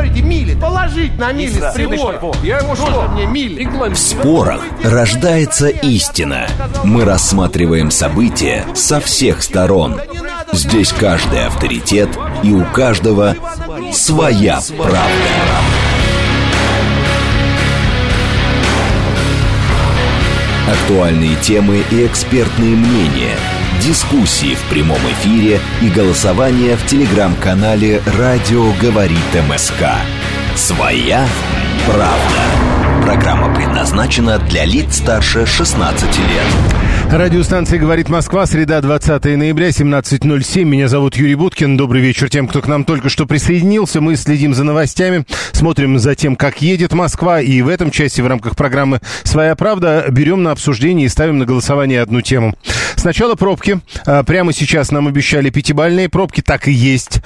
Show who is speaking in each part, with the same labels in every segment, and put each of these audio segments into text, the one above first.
Speaker 1: говорите, мили, положить на мили с прибора.
Speaker 2: Я ему что?
Speaker 1: Мне мили.
Speaker 3: В спорах рождается истина. Мы рассматриваем события со всех сторон. Здесь каждый авторитет, и у каждого своя правда. Актуальные темы и экспертные мнения, дискуссии в прямом эфире и голосование в телеграм-канале «Радио говорит МСК». «Своя правда». Программа предназначена для лиц старше 16 лет.
Speaker 4: Радиостанция «Говорит Москва», среда, 20 ноября, 17:07. Меня зовут Юрий Буткин. Добрый вечер тем, кто к нам только что присоединился. Мы следим за новостями, смотрим за тем, как едет Москва. И в этом части, в рамках программы «Своя правда», берем на обсуждение и ставим на голосование одну тему. Сначала пробки. Прямо сейчас нам обещали 5-бальные пробки. Так и есть.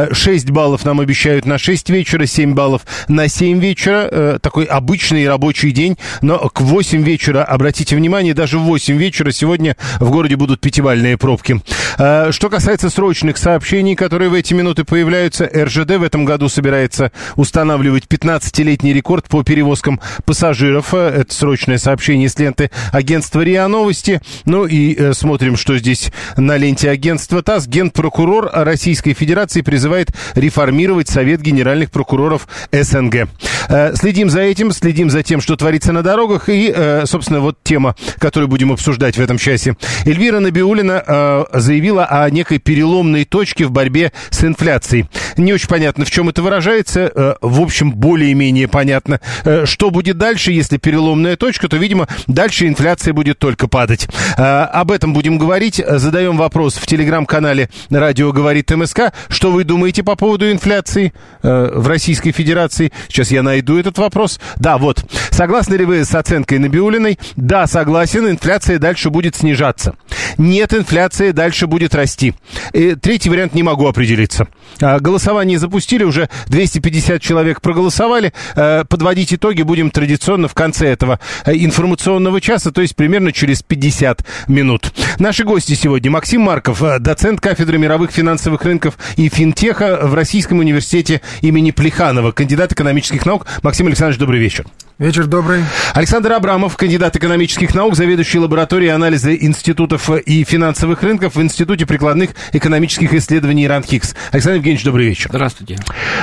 Speaker 4: 6 баллов нам обещают на 6 вечера, 7 баллов на 7 вечера. Такой обычный рабочий день. Но к 8 вечера, обратите внимание, даже в 8 вечера сегодня в городе будут 5-бальные пробки. Что касается срочных сообщений, которые в эти минуты появляются, РЖД в этом году собирается устанавливать 15-летний рекорд по перевозкам пассажиров. Это срочное сообщение с ленты агентства РИА Новости. Ну и смотрим, что здесь на ленте агентства ТАСС. Генпрокурор Российской Федерации призывает реформировать Совет генеральных прокуроров СНГ. Следим за этим, следим за тем, что творится на дорогах. И, собственно, вот тема, которую будем обсуждать в этом часе. Эльвира Набиуллина заявила о некой переломной точке в борьбе с инфляцией. Не очень понятно, в чем это выражается. В общем, более-менее понятно. Что будет дальше, если переломная точка, то, видимо, дальше инфляция будет только падать. Об этом будем говорить. Задаем вопрос в телеграм-канале «Радио говорит МСК». Что вы думаете по поводу инфляции в Российской Федерации? Сейчас я найду этот вопрос. Да, вот. Согласны ли вы с оценкой Набиуллиной? Да, согласен. Инфляция дальше будет снижаться. Нет, инфляция дальше будет расти. И третий вариант не могу определиться. Голосование запустили, уже 250 человек проголосовали. Подводить итоги будем традиционно в конце этого информационного часа, то есть примерно через 50 минут. Наши гости сегодня: Максим Марков, доцент кафедры мировых финансовых рынков и финтеха в Российском университете имени Плеханова, кандидат экономических наук. Максим Александрович, добрый вечер.
Speaker 5: Вечер добрый.
Speaker 4: Александр Абрамов, кандидат экономических наук, заведующий лабораторией анализа институтов и финансовых рынков в Институте прикладных экономических исследований РАНХИКС. Александр Евгеньевич, добрый вечер.
Speaker 2: Здравствуйте.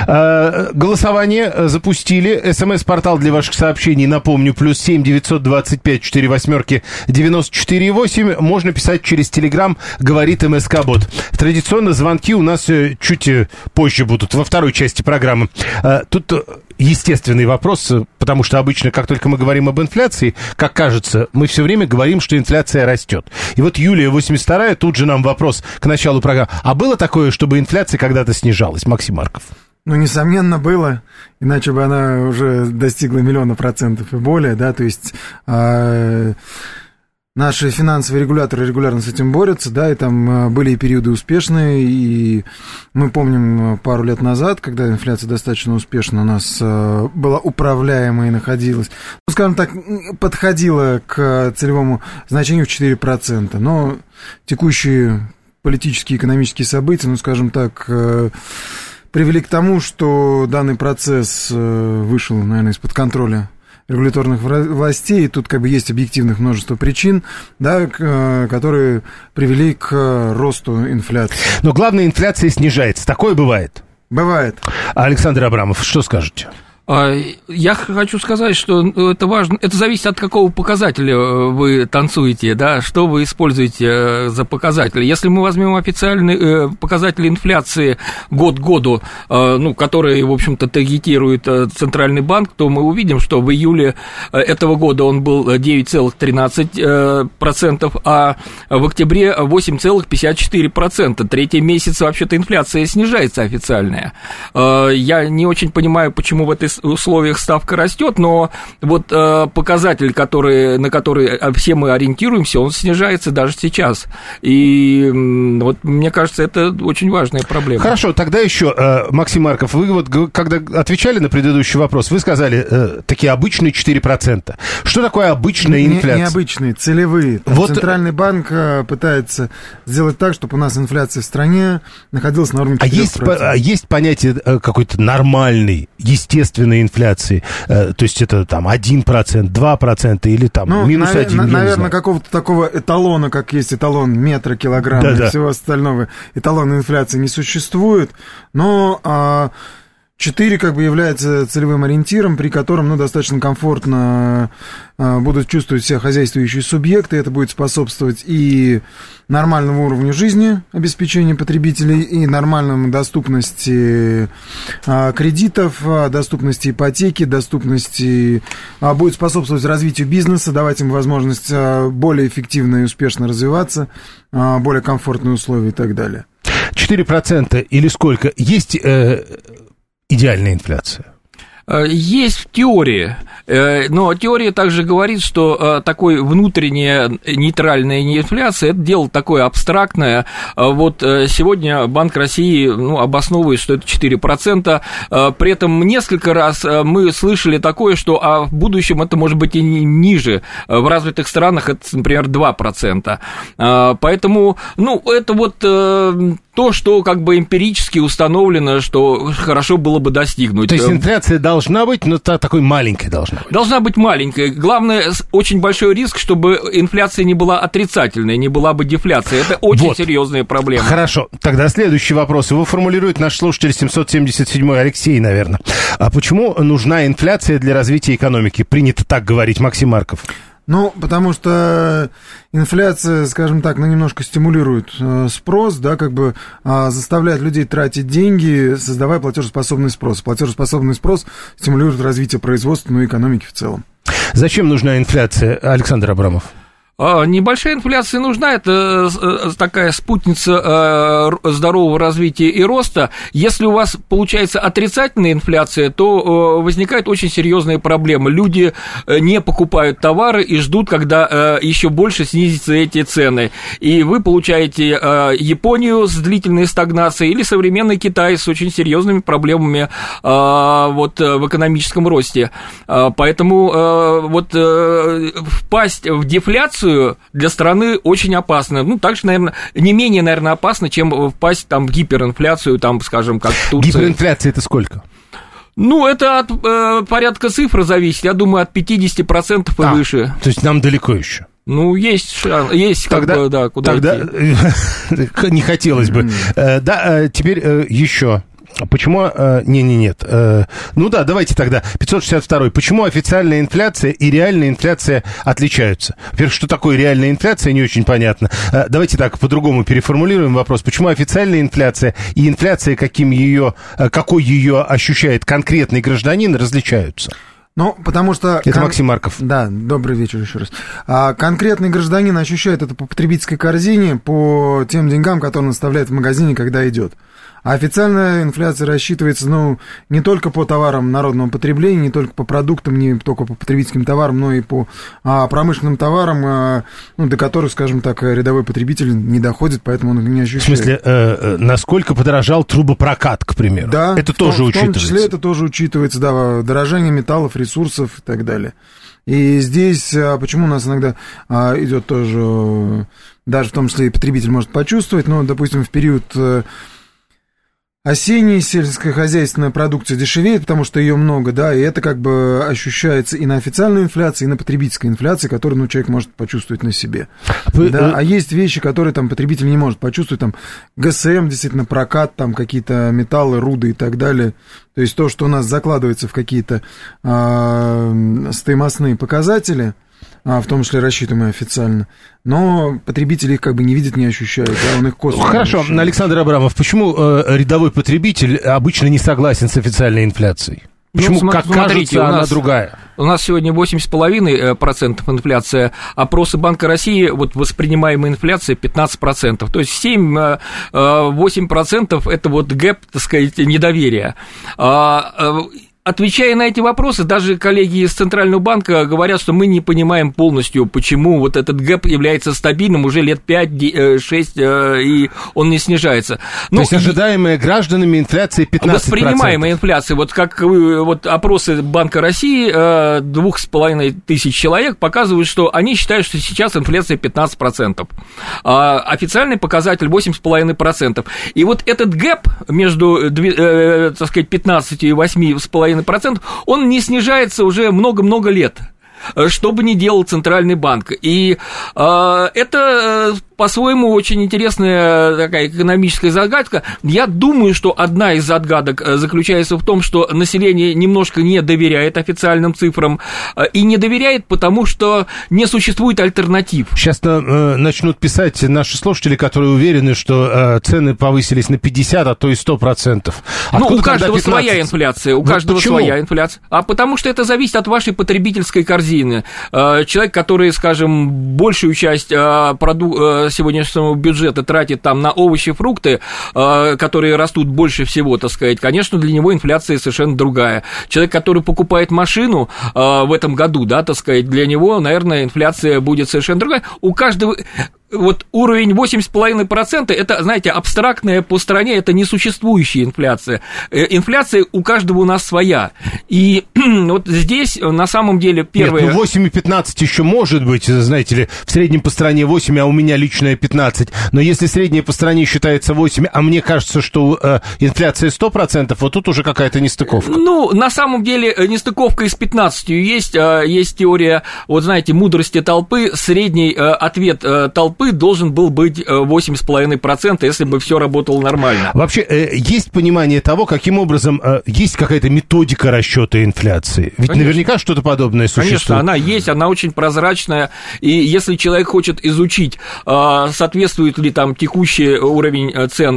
Speaker 4: Голосование запустили. СМС-портал для ваших сообщений, напомню, +7 925 48 94 8. Можно писать через Телеграм «Говорит МСК-бот». Традиционно звонки у нас чуть позже будут, во второй части программы. Тут естественный вопрос, потому что обычно, как только мы говорим об инфляции, как кажется, мы все время говорим, что инфляция растет. И вот Юлия, 82-я, тут же нам вопрос к началу программы. А было такое, чтобы инфляция когда-то снижалась, Максим Марков?
Speaker 5: Ну, несомненно, было, иначе бы она уже достигла 1 000 000% и более, да, то есть наши финансовые регуляторы регулярно с этим борются, да, и там были и периоды успешные, и мы помним пару лет назад, когда инфляция достаточно успешно у нас была управляемая и находилась, ну, скажем так, подходила к целевому значению в 4%, но текущие политические и экономические события, ну, скажем так, привели к тому, что данный процесс вышел, наверное, из-под контроля регуляторных властей, и тут как бы есть объективных множество причин, да, которые привели к росту инфляции.
Speaker 4: Но главное, инфляция снижается. Такое бывает?
Speaker 5: Бывает.
Speaker 4: Александр Абрамов, что скажете?
Speaker 2: Я хочу сказать, что это важно, это зависит от какого показателя вы танцуете, да, что вы используете за показатели. Если мы возьмем официальные показатели инфляции год к году, ну, которые, в общем-то, таргетирует Центральный банк, то мы увидим, что в июле этого года он был 9,13%, а в октябре 8,54%. Третий месяц вообще-то инфляция снижается официальная. Я не очень понимаю, почему в этой условиях ставка растет, но вот показатель, на который все мы ориентируемся, он снижается даже сейчас. И вот мне кажется, это очень важная проблема.
Speaker 4: Хорошо, тогда еще, Максим Марков, вы вот когда отвечали на предыдущий вопрос, вы сказали, такие обычные 4%. Что такое обычная инфляция?
Speaker 5: Необычные, целевые. Вот... Центральный банк пытается сделать так, чтобы у нас инфляция в стране находилась на уровне 4%.
Speaker 4: Есть понятие какой-то нормальной, естественной инфляции? То есть это там 1%, 2% или там минус 1%?
Speaker 5: Наверное, какого-то такого эталона, как есть эталон метра, килограмма и всего остального, эталона инфляции не существует, но 4 как бы является целевым ориентиром, при котором достаточно комфортно будут чувствовать себя хозяйствующие субъекты. Это будет способствовать и нормальному уровню жизни, обеспечению потребителей, и нормальной доступности кредитов, доступности ипотеки, доступности... Будет способствовать развитию бизнеса, давать им возможность более эффективно и успешно развиваться, более комфортные условия и так далее.
Speaker 4: 4% или сколько? Есть... идеальная инфляция?
Speaker 2: Есть в теории, но теория также говорит, что такой внутренняя нейтральная инфляция – это дело такое абстрактное. Вот сегодня Банк России обосновывает, что это 4%, при этом несколько раз мы слышали такое, что в будущем это может быть и ниже. В развитых странах это, например, 2%. Поэтому, это вот то, что как бы эмпирически установлено, что хорошо было бы достигнуть.
Speaker 4: То есть инфляция должна быть, но такой маленькой должна быть.
Speaker 2: Должна быть маленькой. Главное, очень большой риск, чтобы инфляция не была отрицательной, не была бы дефляция. Это очень серьезная проблема.
Speaker 4: Хорошо. Тогда следующий вопрос. Его формулирует наш слушатель 777-й Алексей, наверное. А почему нужна инфляция для развития экономики? Принято так говорить, Максим Марков.
Speaker 5: Потому что инфляция, скажем так, немножко стимулирует спрос, заставляет людей тратить деньги, создавая платежеспособный спрос. Платежеспособный спрос стимулирует развитие производства, и экономики в целом.
Speaker 4: Зачем нужна инфляция, Александр Абрамов?
Speaker 2: Небольшая инфляция нужна, это такая спутница здорового развития и роста. Если у вас получается отрицательная инфляция, то возникают очень серьезные проблемы. Люди не покупают товары и ждут, когда еще больше снизятся эти цены. И вы получаете Японию с длительной стагнацией или современный Китай с очень серьезными проблемами в экономическом росте. Поэтому впасть в дефляцию для страны очень опасно. Также, наверное, не менее, наверное, опасно, чем впасть в гиперинфляцию, скажем, как в Турции.
Speaker 4: Гиперинфляция это сколько?
Speaker 2: Это от порядка цифр зависит. Я думаю, от 50% и выше.
Speaker 4: То есть нам далеко еще.
Speaker 2: Есть шанс, есть куда идти.
Speaker 4: Не хотелось бы. Теперь еще... Почему... Нет. Давайте тогда. 562-й. Почему официальная инфляция и реальная инфляция отличаются? Во-первых, что такое реальная инфляция, не очень понятно. Давайте так, по-другому переформулируем вопрос. Почему официальная инфляция и инфляция, какой ее ощущает конкретный гражданин, различаются?
Speaker 5: Потому что...
Speaker 4: Это Максим Марков.
Speaker 5: Да, добрый вечер еще раз. Конкретный гражданин ощущает это по потребительской корзине, по тем деньгам, которые он оставляет в магазине, когда идет. А официальная инфляция рассчитывается, не только по товарам народного потребления, не только по продуктам, не только по потребительским товарам, но и по промышленным товарам, до которых, скажем так, рядовой потребитель не доходит, поэтому он их не ощущает.
Speaker 4: В смысле, насколько подорожал трубопрокат, к примеру? Да, это тоже учитывается. В том числе
Speaker 5: это тоже учитывается, дорожание металлов, ресурсов и так далее. И здесь, почему у нас иногда идет тоже, даже в том числе и потребитель может почувствовать, допустим, в период... Осенняя сельскохозяйственная продукция дешевеет, потому что ее много, и это ощущается и на официальной инфляции, и на потребительской инфляции, которую, человек может почувствовать на себе. А есть вещи, которые потребитель не может почувствовать, ГСМ, действительно, прокат, какие-то металлы, руды и так далее. То есть то, что у нас закладывается в какие-то стоимостные показатели, в том числе рассчитываемые официально, но потребители их не видят, не ощущают, он их косвенно
Speaker 4: Хорошо,
Speaker 5: ощущает.
Speaker 4: Александр Абрамов, почему рядовой потребитель обычно не согласен с официальной инфляцией? Почему, кажется, она другая? У
Speaker 2: нас сегодня 8,5% инфляция, опросы Банка России, воспринимаемая инфляция 15%, то есть 7-8% это гэп, так сказать, недоверия. отвечая на эти вопросы, даже коллеги из Центрального банка говорят, что мы не понимаем полностью, почему вот этот гэп является стабильным уже лет 5-6, и он не снижается.
Speaker 4: То есть ожидаемая гражданами инфляция 15%.
Speaker 2: Воспринимаемая инфляция, вот как вот опросы Банка России 2500 человек показывают, что они считают, что сейчас инфляция 15%, а официальный показатель 8,5%. И вот этот гэп между, так сказать, 15 и 8,5%, он не снижается уже много-много лет, что бы ни делал Центральный банк. И это по-своему очень интересная такая экономическая загадка. Я думаю, что одна из загадок заключается в том, что население немножко не доверяет официальным цифрам, и не доверяет, потому что не существует альтернатив.
Speaker 4: Сейчас начнут писать наши слушатели, которые уверены, что цены повысились на 50, а то и 100%.
Speaker 2: Ну, у каждого своя инфляция, у каждого своя инфляция. А потому что это зависит от вашей потребительской корзины. Человек, который, скажем, большую часть сегодняшнего бюджета тратит там на овощи, фрукты, которые растут больше всего, так сказать, конечно, для него инфляция совершенно другая. Человек, который покупает машину в этом году, да, так сказать, для него, наверное, инфляция будет совершенно другая. У каждого... Вот уровень 8,5% это, знаете, абстрактная по стране, это несуществующая инфляция. Инфляция у каждого у нас своя. И вот здесь на самом деле первое...
Speaker 4: Нет, 8,15 еще может быть, знаете ли, в среднем по стране 8, а у меня личная 15. Но если средняя по стране считается 8, а мне кажется, что инфляция 100%, вот тут уже какая-то нестыковка.
Speaker 2: Ну, на самом деле нестыковка и с 15 есть. Есть теория, вот знаете, мудрости толпы. Средний ответ толпы должен был быть 8,5%, если бы все работало нормально.
Speaker 4: Вообще, есть понимание того, каким образом, есть какая-то методика расчета инфляции? Ведь конечно, наверняка что-то подобное существует.
Speaker 2: Конечно, она есть, она очень прозрачная, и если человек хочет изучить, соответствует ли там текущий уровень цен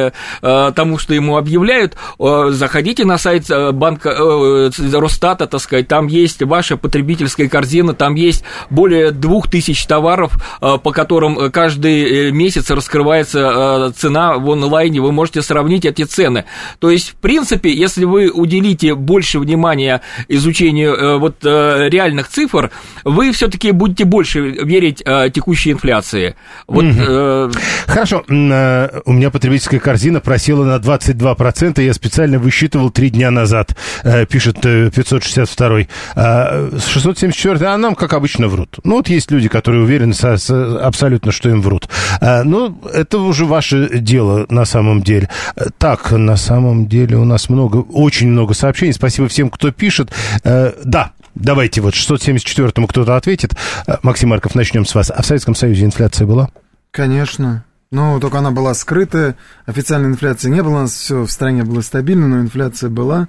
Speaker 2: тому, что ему объявляют, заходите на сайт банка Росстата, так сказать, там есть ваша потребительская корзина, там есть более 2000 товаров, по которым каждый месяц раскрывается цена в онлайне, вы можете сравнить эти цены. То есть, в принципе, если вы уделите больше внимания изучению вот реальных цифр, вы все-таки будете больше верить текущей инфляции. Вот,
Speaker 4: Хорошо, у меня потребительская корзина просела на 22%, я специально высчитывал 3 дня назад, пишет 562-й. 674-й, а нам, как обычно, врут. Ну, вот есть люди, которые уверены абсолютно, что им врут. Ну, это уже ваше дело на самом деле. Так, на самом деле у нас очень много сообщений. Спасибо всем, кто пишет. Да, давайте вот 674-му кто-то ответит. Максим Марков, начнем с вас. А в Советском Союзе инфляция была?
Speaker 5: Конечно. Ну, только она была скрытая. Официальной инфляции не было. У нас все в стране было стабильно, но инфляция была.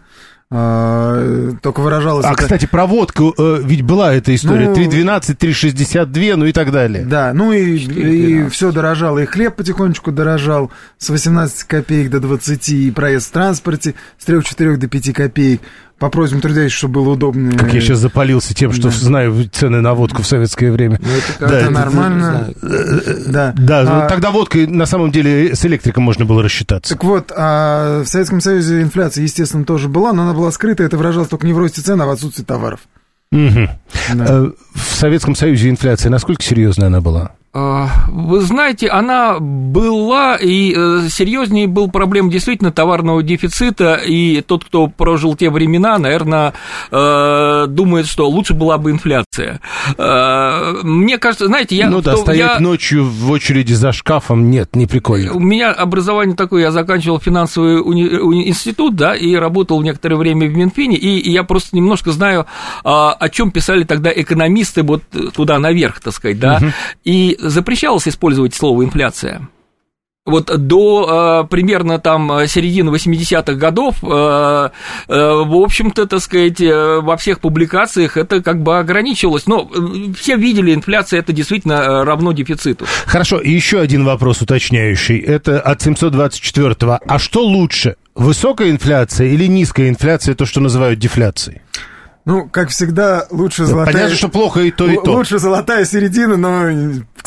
Speaker 5: Только выражалась...
Speaker 4: кстати, про водку, ведь была эта история, 3,12, 3,62, ну и так далее.
Speaker 5: Да, ну и все дорожало, и хлеб потихонечку дорожал с 18 копеек до 20, и проезд в транспорте с 3-4 до 5 копеек. По просьбам трудящих, чтобы было удобно.
Speaker 4: Как я сейчас запалился тем, что знаю цены на водку в советское время.
Speaker 5: Ну, это нормально.
Speaker 4: Да, тогда водкой на самом деле с электриком можно было рассчитаться.
Speaker 5: Так вот, в Советском Союзе инфляция, естественно, тоже была, но она была скрыта, это выражалось только не в росте цен, а в отсутствии товаров.
Speaker 4: Да. В Советском Союзе инфляция, насколько серьезная она была?
Speaker 2: Вы знаете, она была, и серьезнее был проблема действительно товарного дефицита, и тот, кто прожил те времена, наверное, думает, что лучше была бы инфляция. Мне кажется, знаете,
Speaker 4: стоять ночью в очереди за шкафом, нет, не прикольно.
Speaker 2: У меня образование такое, я заканчивал финансовый институт, да, и работал некоторое время в Минфине, и я просто немножко знаю, о чем писали тогда экономисты вот туда наверх, так сказать, да, и запрещалось использовать слово «инфляция». Вот до примерно там середины 80-х годов, в общем-то, так сказать, во всех публикациях это как бы ограничивалось. Но все видели, инфляция это действительно равно дефициту.
Speaker 4: Хорошо, и еще один вопрос уточняющий. Это от 724-го. А что лучше, высокая инфляция или низкая инфляция, то, что называют дефляцией?
Speaker 5: Ну, как всегда, лучше золотая...
Speaker 4: Понятно, что плохо и то, и то.
Speaker 5: Лучше золотая середина, но, к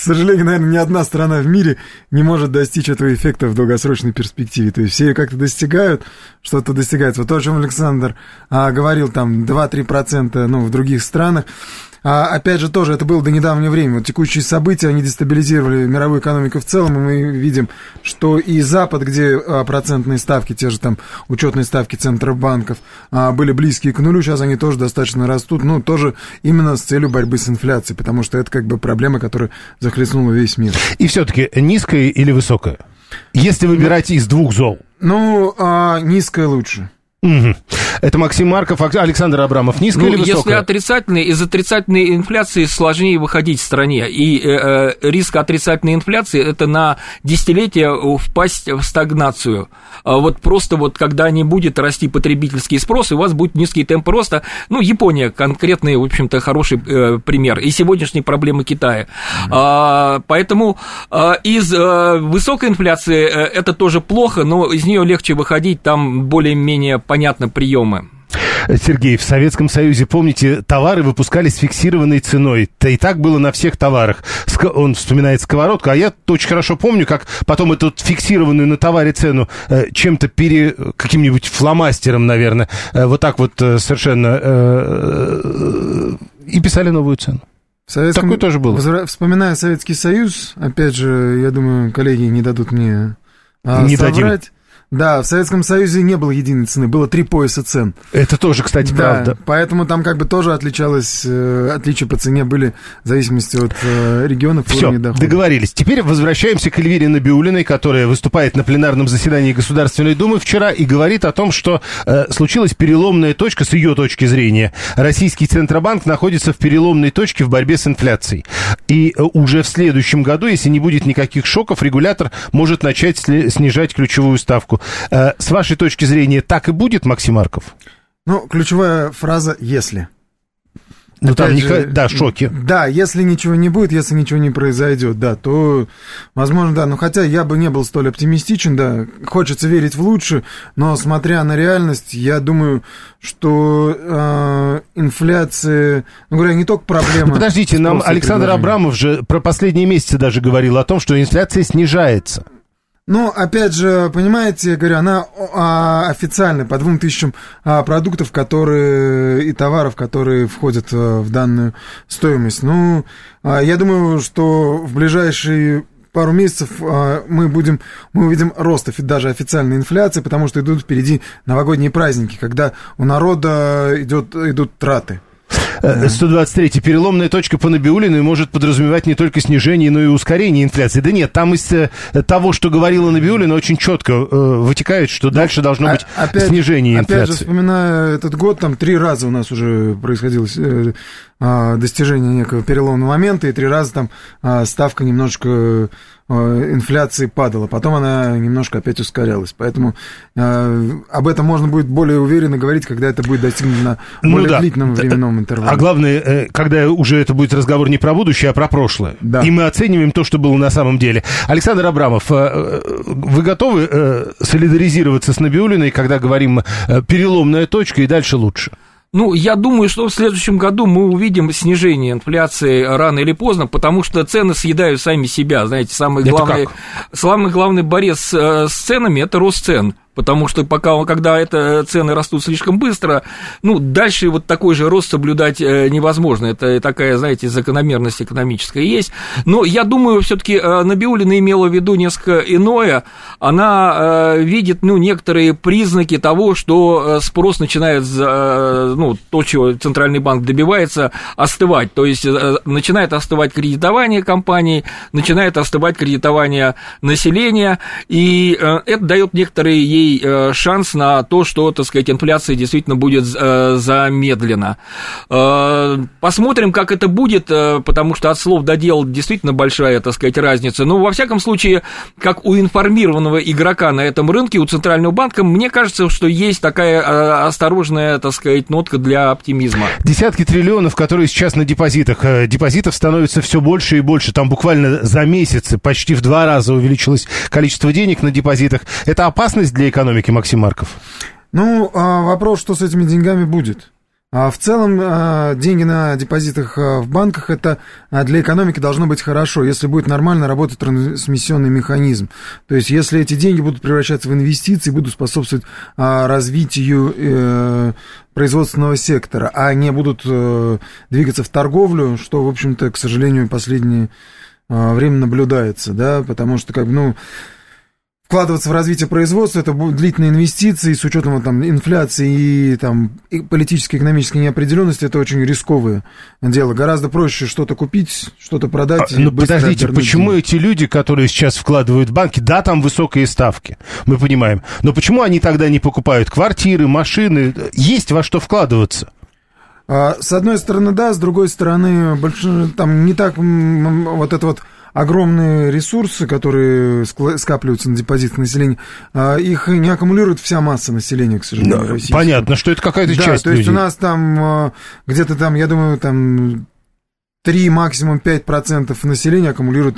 Speaker 5: сожалению, наверное, ни одна страна в мире не может достичь этого эффекта в долгосрочной перспективе. То есть все ее как-то достигают, что-то достигается. Вот то, о чем Александр говорил, там 2-3%, в других странах. Опять же, тоже это было до недавнего времени. Вот текущие события, они дестабилизировали мировую экономику в целом, и мы видим, что и Запад, где процентные ставки, те же там учетные ставки центробанков, были близкие к нулю, сейчас они тоже достаточно растут, тоже именно с целью борьбы с инфляцией, потому что это как бы проблема, которая захлестнула весь мир.
Speaker 4: И все-таки низкая или высокая? Если выбирать из двух зол.
Speaker 5: Низкая лучше.
Speaker 4: Угу. Это Максим Марков, Александр Абрамов. Низкая или высокая?
Speaker 2: Если отрицательный, из отрицательной инфляции сложнее выходить в стране. И риск отрицательной инфляции – это на десятилетия впасть в стагнацию. Вот просто когда не будет расти потребительский спрос, и у вас будет низкий темп роста. Япония конкретный, в общем-то, хороший пример. И сегодняшние проблемы Китая. Поэтому из высокой инфляции это тоже плохо, но из нее легче выходить, там более-менее понятны приемы.
Speaker 4: Сергей, в Советском Союзе, помните, товары выпускались с фиксированной ценой. И так было на всех товарах. Он вспоминает сковородку, а я очень хорошо помню, как потом эту фиксированную на товаре цену чем-то каким-нибудь фломастером, наверное, вот так вот совершенно и писали новую цену. Такое тоже было.
Speaker 5: Вспоминая Советский Союз, опять же, я думаю, коллеги не дадут мне
Speaker 4: не
Speaker 5: соврать.
Speaker 4: Дадим.
Speaker 5: Да, в Советском Союзе не было единой цены, было 3 пояса цен.
Speaker 4: Это тоже, кстати, правда.
Speaker 5: Поэтому там как бы тоже отличия по цене были в зависимости от регионов и уровня дохода.
Speaker 4: Договорились. Теперь возвращаемся к Эльвире Набиуллиной, которая выступает на пленарном заседании Государственной Думы вчера и говорит о том, что случилась переломная точка с ее точки зрения. Российский Центробанк находится в переломной точке в борьбе с инфляцией. И уже в следующем году, если не будет никаких шоков, регулятор может начать снижать ключевую ставку. С вашей точки зрения, так и будет, Максим Марков?
Speaker 5: Ключевая фраза «если».
Speaker 4: Шоки.
Speaker 5: Да, если ничего не будет, если ничего не произойдет, то, возможно, хотя я бы не был столь оптимистичен, хочется верить в лучшее, но, смотря на реальность, я думаю, что инфляция, не только проблема...
Speaker 4: Подождите, нам Александр Абрамов же про последние месяцы даже говорил о том, что инфляция снижается.
Speaker 5: Опять же, понимаете, я говорю, она официально по 2000 продуктов, и товаров, которые входят в данную стоимость. Я думаю, что в ближайшие пару месяцев мы увидим рост даже официальной инфляции, потому что идут впереди новогодние праздники, когда у народа идут траты.
Speaker 4: 123-й. Переломная точка по Набиуллиной может подразумевать не только снижение, но и ускорение инфляции. Да нет, там из того, что говорила Набиуллина, очень четко вытекает, что дальше должно быть снижение инфляции.
Speaker 5: Опять же, вспоминая этот год, там 3 раза у нас уже происходило достижение некого переломного момента, и 3 раза там ставка немножечко инфляции падала, потом она немножко опять ускорялась. Поэтому об этом можно будет более уверенно говорить, когда это будет достигнуто на более длительном временном интервале.
Speaker 4: А главное, когда уже это будет разговор не про будущее, а про прошлое.
Speaker 5: Да.
Speaker 4: И мы оцениваем то, что было на самом деле. Александр Абрамов, вы готовы солидаризироваться с Набиуллиной, когда говорим переломная точка и дальше лучше?
Speaker 2: Я думаю, что в следующем году мы увидим снижение инфляции рано или поздно, потому что цены съедают сами себя. Знаете, самый главный борец с ценами – это рост цен. Потому что когда цены растут слишком быстро, дальше вот такой же рост соблюдать невозможно. Это такая, знаете, закономерность экономическая есть. Но я думаю, все-таки Набиуллина имела в виду несколько иное. Она видит, некоторые признаки того, что спрос начинает, то, чего Центральный банк добивается, остывать. То есть начинает остывать кредитование компаний, начинает остывать кредитование населения, и это дает некоторые ей шанс на то, что, так сказать, инфляция действительно будет замедлена. Посмотрим, как это будет, потому что от слов до дел действительно большая, так сказать, разница. Но, во всяком случае, как у информированного игрока на этом рынке, у Центрального банка, мне кажется, что есть такая осторожная, так сказать, нотка для оптимизма.
Speaker 4: Десятки триллионов, которые сейчас на депозитах. Депозитов становится все больше и больше. Там буквально за месяцы почти в 2 раза увеличилось количество денег на депозитах. Это опасность для экономики, Максим Марков?
Speaker 5: Вопрос, что с этими деньгами будет. В целом, деньги на депозитах в банках, это для экономики должно быть хорошо, если будет нормально работать трансмиссионный механизм. То есть, если эти деньги будут превращаться в инвестиции, будут способствовать развитию производственного сектора, а не будут двигаться в торговлю, что, в общем-то, к сожалению, в последнее время наблюдается, да, потому что, вкладываться в развитие производства, это будут длительные инвестиции, с учетом инфляции и политической, экономической неопределенности, это очень рисковое дело. Гораздо проще что-то купить, что-то продать.
Speaker 4: Подождите, почему эти люди, которые сейчас вкладывают в банки, да, там высокие ставки, мы понимаем, но почему они тогда не покупают квартиры, машины? Есть во что вкладываться.
Speaker 5: С одной стороны, да, с другой стороны, там не так огромные ресурсы, которые скапливаются на депозитах населения, их не аккумулирует вся масса населения, к сожалению, российского.
Speaker 4: Понятно, что это какая-то часть людей.
Speaker 5: То есть у нас там где-то я думаю, 3, максимум 5% населения аккумулируют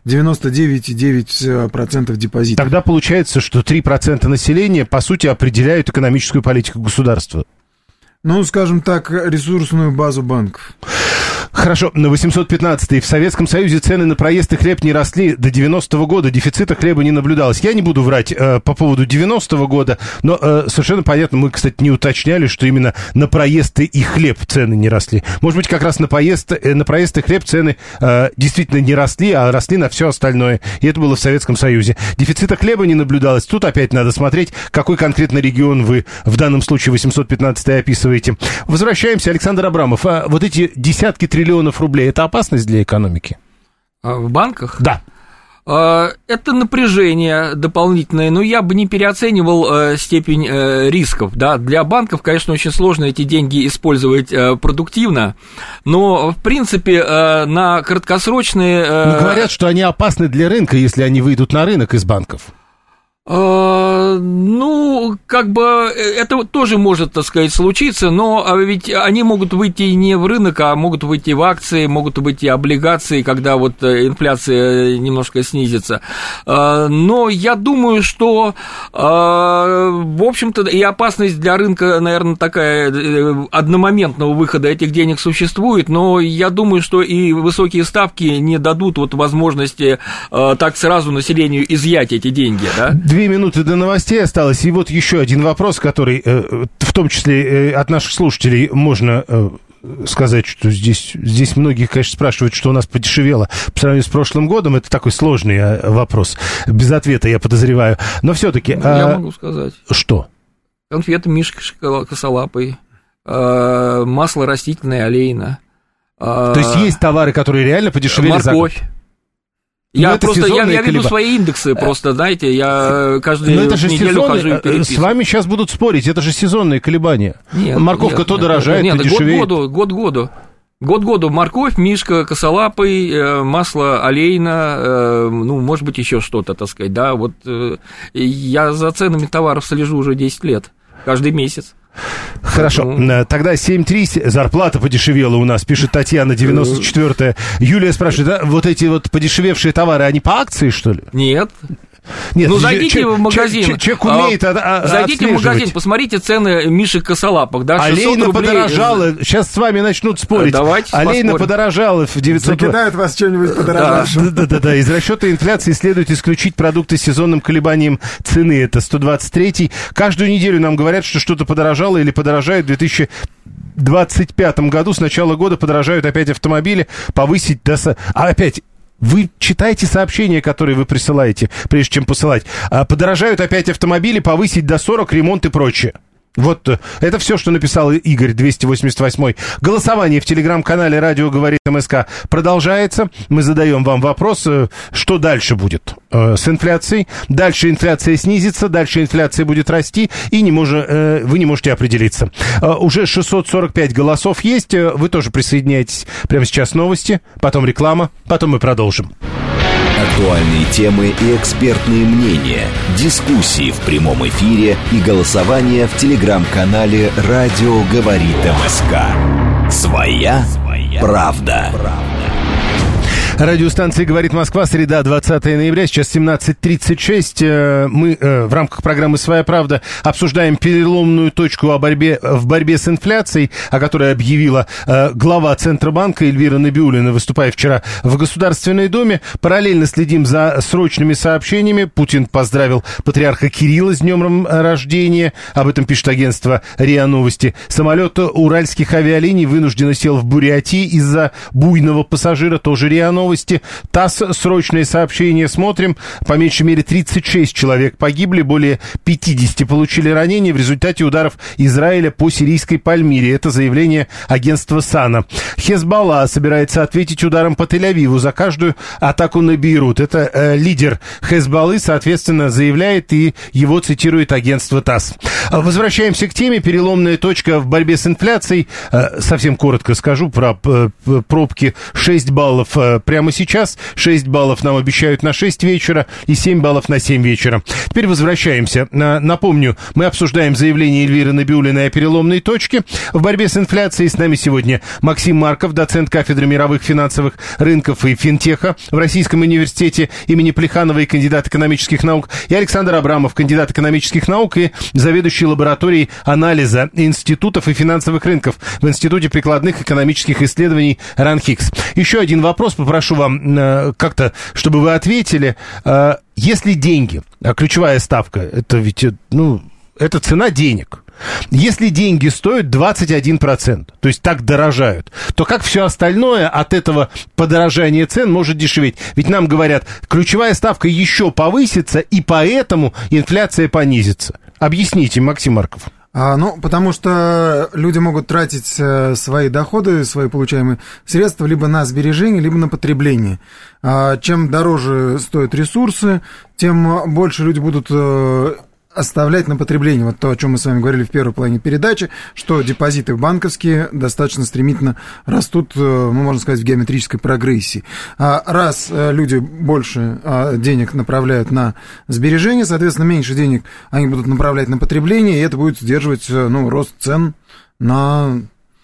Speaker 5: 99,9% депозитов.
Speaker 4: Тогда получается, что 3% населения, по сути, определяют экономическую политику государства.
Speaker 5: Скажем так, ресурсную базу банков.
Speaker 4: Хорошо, на 815-й. В Советском Союзе цены на проезд и хлеб не росли до 90-го года, дефицита хлеба не наблюдалось. Я не буду врать по поводу 90-го года, но совершенно понятно, мы, кстати, не уточняли, что именно на проезд и хлеб цены не росли. Может быть, как раз на проезд и хлеб цены действительно не росли, а росли на все остальное. И это было в Советском Союзе. Дефицита хлеба не наблюдалось. Тут опять надо смотреть, какой конкретно регион вы в данном случае 815-й описываете. Возвращаемся. Александр Абрамов. Вот эти десятки триллионов рублей, это опасность для экономики?
Speaker 2: В банках?
Speaker 4: Да.
Speaker 2: Это напряжение дополнительное, но я бы не переоценивал степень рисков. Да? Для банков, конечно, очень сложно эти деньги использовать продуктивно, но, в принципе, на краткосрочные...
Speaker 4: Но говорят, что они опасны для рынка, если они выйдут на рынок из банков.
Speaker 2: Это тоже может, так сказать, случиться, но ведь они могут выйти не в рынок, а могут выйти в акции, могут выйти облигации, когда инфляция немножко снизится. Но я думаю, что, в общем-то, и опасность для рынка, наверное, такая одномоментного выхода этих денег существует, но я думаю, что и высокие ставки не дадут возможности так сразу населению изъять эти деньги, да?
Speaker 4: 2 минуты до новостей осталось, и вот еще один вопрос, который, в том числе от наших слушателей, можно сказать, что здесь многие, конечно, спрашивают, что у нас подешевело по сравнению с прошлым годом. Это такой сложный вопрос, без ответа, я подозреваю. Но все-таки...
Speaker 2: Я могу сказать.
Speaker 4: Что?
Speaker 2: Конфеты Мишка косолапый, масло растительное олейна.
Speaker 4: То есть есть товары, которые реально подешевели?
Speaker 2: Морковь. Я веду свои индексы, знаете, я каждую неделю хожу и переписываю.
Speaker 4: С вами сейчас будут спорить, это же сезонные колебания. Морковка дорожает, то дешевеет. Год году морковь, Мишка косолапый, масло олейна, может быть, еще что-то, так сказать, да, я за ценами товаров слежу уже 10 лет, каждый месяц. Хорошо, тогда 7.3, зарплата подешевела у нас, пишет Татьяна, 94-я. Юлия спрашивает, вот эти подешевевшие товары, они по акции, что ли?
Speaker 2: Нет.
Speaker 4: Нет,
Speaker 2: зайдите в магазин.
Speaker 4: Человек умеет
Speaker 2: зайдите в магазин, посмотрите цены Мишек косолапок. Да,
Speaker 4: олейна подорожала. Сейчас с вами начнут спорить.
Speaker 2: Давайте
Speaker 4: олейна подорожала в 900...
Speaker 5: Закидают вас что-нибудь подорожавшим.
Speaker 4: Да. Из расчета инфляции следует исключить продукты с сезонным колебанием цены. Это 123-й. Каждую неделю нам говорят, что что-то подорожало или подорожает в 2025 году. С начала года подорожают опять автомобили. Повысить до... опять... Вы читаете сообщения, которые вы присылаете, прежде чем посылать. Подорожают опять автомобили, повысить до 40, ремонт и прочее. Вот это все, что написал Игорь 288. Голосование в телеграм-канале «Радио говорит МСК» продолжается. Мы задаем вам вопрос, что дальше будет с инфляцией. Дальше инфляция снизится, дальше инфляция будет расти, и вы не можете определиться. Уже 645 голосов есть. Вы тоже присоединяйтесь. Прямо сейчас новости, потом реклама, потом мы продолжим.
Speaker 3: Актуальные темы и экспертные мнения, дискуссии в прямом эфире и голосование в телеграм-канале «Радио говорит МСК». Своя правда.
Speaker 4: Радиостанция «Говорит Москва», среда, 20 ноября, сейчас 17:36. Мы в рамках программы «Своя правда» обсуждаем переломную точку в борьбе с инфляцией, о которой объявила глава Центробанка Эльвира Набиуллина, выступая вчера в Государственной Думе. Параллельно следим за срочными сообщениями. Путин поздравил патриарха Кирилла с днем рождения. Об этом пишет агентство РИА Новости. Самолет уральских авиалиний вынужденно сел в Бурятии из-за буйного пассажира, тоже РИА Новости. ТАСС, срочные сообщения смотрим. По меньшей мере 36 человек погибли, более 50 получили ранения в результате ударов Израиля по сирийской Пальмире. Это заявление агентства САНА. Хезболла собирается ответить ударом по Тель-Авиву за каждую атаку на Бейрут. Это лидер Хезболлы, соответственно, заявляет, и его цитирует агентство ТАСС. Возвращаемся к теме. Переломная точка в борьбе с инфляцией. Совсем коротко скажу про пробки. 6 баллов прямо сейчас, 6 баллов нам обещают на 6 вечера и 7 баллов на 7 вечера. Теперь возвращаемся. Напомню, мы обсуждаем заявление Эльвиры Набиуллиной о переломной точке в борьбе с инфляцией. С нами сегодня Максим Марков, доцент кафедры мировых финансовых рынков и финтеха в Российском университете имени Плеханова и кандидат экономических наук, и Александр Абрамов, кандидат экономических наук и заведующий лабораторией анализа институтов и финансовых рынков в Институте прикладных экономических исследований РАНХИКС. Еще один вопрос попрошу вам как-то, чтобы вы ответили. Если деньги, а ключевая ставка, это ведь, это цена денег. Если деньги стоят 21%, то есть так дорожают, то как все остальное от этого подорожания цен может дешеветь? Ведь нам говорят, ключевая ставка еще повысится, и поэтому инфляция понизится. Объясните, Максим Марков.
Speaker 5: Потому что люди могут тратить свои доходы, свои получаемые средства либо на сбережение, либо на потребление. Чем дороже стоят ресурсы, тем больше люди будут оставлять на потребление. Вот то, о чем мы с вами говорили в первой половине передачи, что депозиты банковские достаточно стремительно растут, можно сказать, в геометрической прогрессии. Раз люди больше денег направляют на сбережения, соответственно, меньше денег они будут направлять на потребление, и это будет сдерживать рост цен на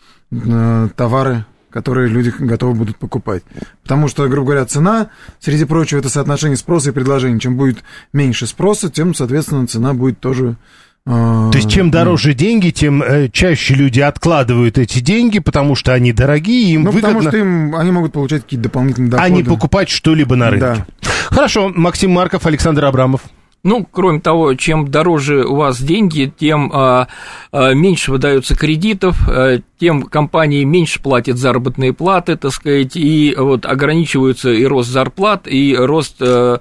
Speaker 5: товары, которые люди готовы будут покупать. Потому что, грубо говоря, цена, среди прочего, это соотношение спроса и предложения. Чем будет меньше спроса, тем, соответственно, цена будет тоже...
Speaker 4: То есть, чем дороже деньги, тем чаще люди откладывают эти деньги, потому что они дорогие, им выгодно...
Speaker 5: потому что они могут получать какие-то дополнительные доходы.
Speaker 4: А не покупать что-либо на рынке. Да. Хорошо, Максим Марков, Александр Абрамов.
Speaker 2: Кроме того, чем дороже у вас деньги, тем меньше выдается кредитов, тем компании меньше платят заработные платы, так сказать, и вот ограничиваются и рост зарплат, и рост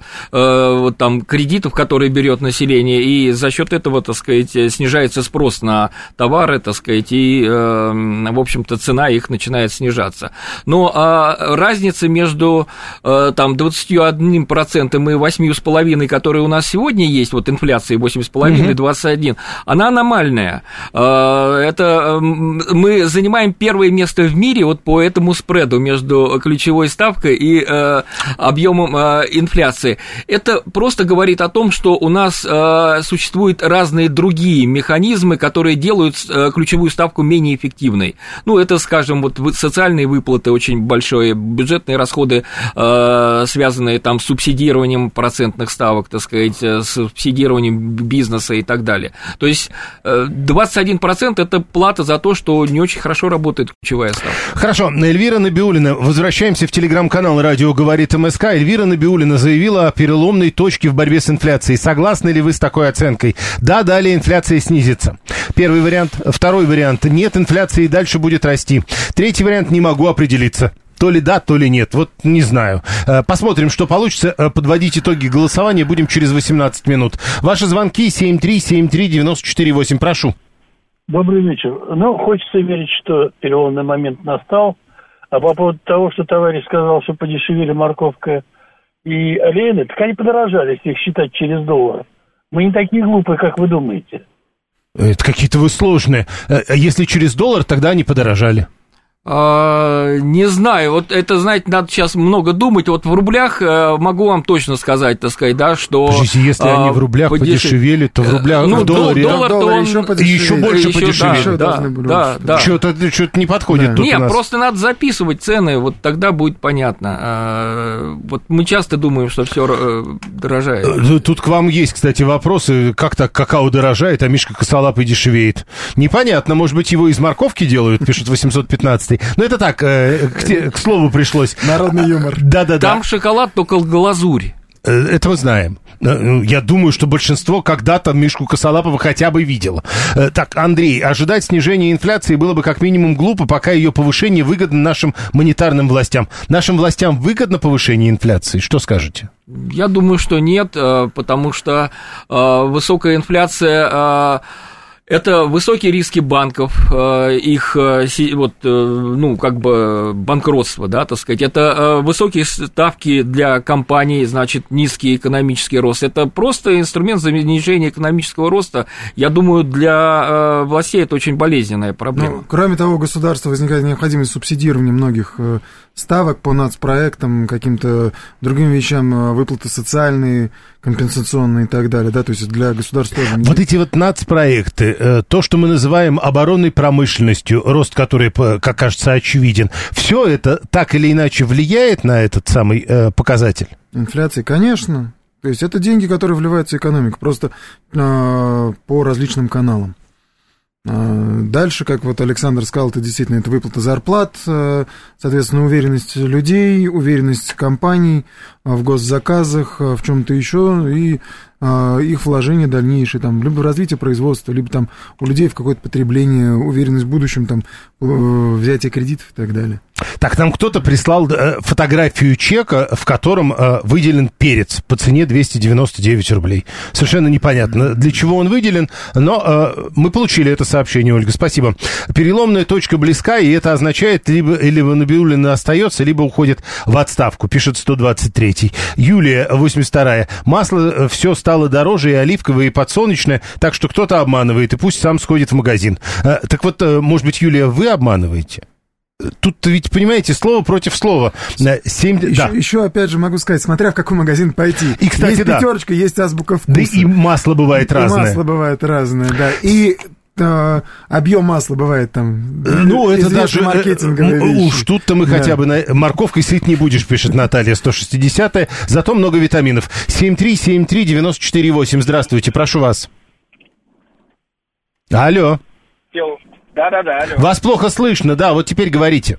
Speaker 2: кредитов, которые берет население, и за счет этого, так сказать, снижается спрос на товары, так сказать, и, в общем-то, цена их начинает снижаться. Но разница между 21% и 8,5%, которые у нас сегодня есть, вот инфляция 8,5, 21, она аномальная. Это мы занимаем первое место в мире вот по этому спреду между ключевой ставкой и объемом инфляции. Это просто говорит о том, что у нас существуют разные другие механизмы, которые делают ключевую ставку менее эффективной. Это, скажем, вот социальные выплаты очень большие, бюджетные расходы, связанные с субсидированием процентных ставок, так сказать, с субсидированием бизнеса и так далее. То есть 21% это плата за то, что не очень хорошо работает ключевая ставка.
Speaker 4: Хорошо. Эльвира Набиуллина. Возвращаемся в телеграм-канал «Радио говорит МСК». Эльвира Набиуллина заявила о переломной точке в борьбе с инфляцией. Согласны ли вы с такой оценкой? Да, далее инфляция снизится. Первый вариант. Второй вариант. Нет, инфляция и дальше будет расти. Третий вариант. Не могу определиться. То ли да, то ли нет. Вот не знаю. Посмотрим, что получится. Подводить итоги голосования будем через 18 минут. Ваши звонки 7373948. Прошу.
Speaker 6: Добрый вечер. Хочется верить, что переломный момент настал. А по поводу того, что товарищ сказал, что подешевели морковка и олейны, так они подорожали, если их считать через доллар. Мы не такие глупые, как вы думаете.
Speaker 4: Это какие-то вы сложные. Если через доллар, тогда они подорожали.
Speaker 2: Не знаю, вот это, знаете, надо сейчас много думать. Вот в рублях могу вам точно сказать, так сказать, да, что...
Speaker 4: Подождите, если они в рублях подешевели, то в рублях, в долларе...
Speaker 2: Доллар-то он
Speaker 4: еще больше подешевели.
Speaker 2: Да.
Speaker 4: Что-то не подходит тут у нас.
Speaker 2: Нет, просто надо записывать цены, вот тогда будет понятно. Вот мы часто думаем, что все дорожает.
Speaker 4: Тут к вам есть, кстати, вопросы. Как так какао дорожает, а мишка косолапый дешевеет? Непонятно, может быть, его из морковки делают, пишут 815. Ну, это так, к слову пришлось.
Speaker 5: Народный юмор.
Speaker 4: Да-да-да.
Speaker 2: Там шоколад, только глазурь.
Speaker 4: Это мы знаем. Я думаю, что большинство когда-то Мишку Косолапова хотя бы видело. Так, Андрей, ожидать снижения инфляции было бы как минимум глупо, пока ее повышение выгодно нашим монетарным властям. Нашим властям выгодно повышение инфляции? Что скажете?
Speaker 2: Я думаю, что нет, потому что высокая инфляция... Это высокие риски банков, их вот, ну, как бы банкротство, да, так сказать. Это высокие ставки для компаний, значит, низкий экономический рост. Это просто инструмент занижения экономического роста. Я думаю, для властей это очень болезненная проблема.
Speaker 5: Ну, кроме того, у государства возникает необходимость субсидирования многих ставок по нацпроектам, каким-то другим вещам, выплаты социальные, компенсационные и так далее, да, то есть для государства тоже...
Speaker 4: Вот эти вот нацпроекты, то, что мы называем оборонной промышленностью, рост которой, как кажется, очевиден, все это так или иначе влияет на этот самый показатель?
Speaker 5: Инфляция, конечно. То есть это деньги, которые вливаются в экономику, просто по различным каналам. Дальше, как вот Александр сказал, это действительно это выплата зарплат, соответственно, уверенность людей, уверенность компаний в госзаказах, в чем-то еще, и их вложения дальнейшие, там, либо в развитие производства, либо там у людей в какое-то потребление, уверенность в будущем, там, взятие кредитов и так далее.
Speaker 4: Так, нам кто-то прислал фотографию чека, в котором выделен перец по цене 299 рублей. Совершенно непонятно, для чего он выделен, но мы получили это сообщение, Ольга, спасибо. Переломная точка близка, и это означает, либо Набиуллин остается, либо уходит в отставку, пишет 123-й. Юлия, 82-я. Масло все стало дороже, и оливковое, и подсолнечное, так что кто-то обманывает, и пусть сам сходит в магазин. Так вот, может быть, Юлия, вы обманываете? Тут ведь, понимаете, слово против слова.
Speaker 5: Еще, опять же, могу сказать, смотря в какой магазин пойти.
Speaker 4: И, кстати,
Speaker 5: есть пятерочка, есть азбука вкуса.
Speaker 4: Да и масло бывает разное.
Speaker 5: Масло бывает разное, да. И объем масла бывает там.
Speaker 4: Ну, это даже
Speaker 5: маркетинговая вещь.
Speaker 4: Уж тут-то мы хотя бы морковкой сыт не будешь, пишет Наталья, 160-я. Зато много витаминов. 7373948. Здравствуйте, прошу вас. Алло.
Speaker 7: Да-да-да, алло.
Speaker 4: Вас плохо слышно, да, вот теперь говорите.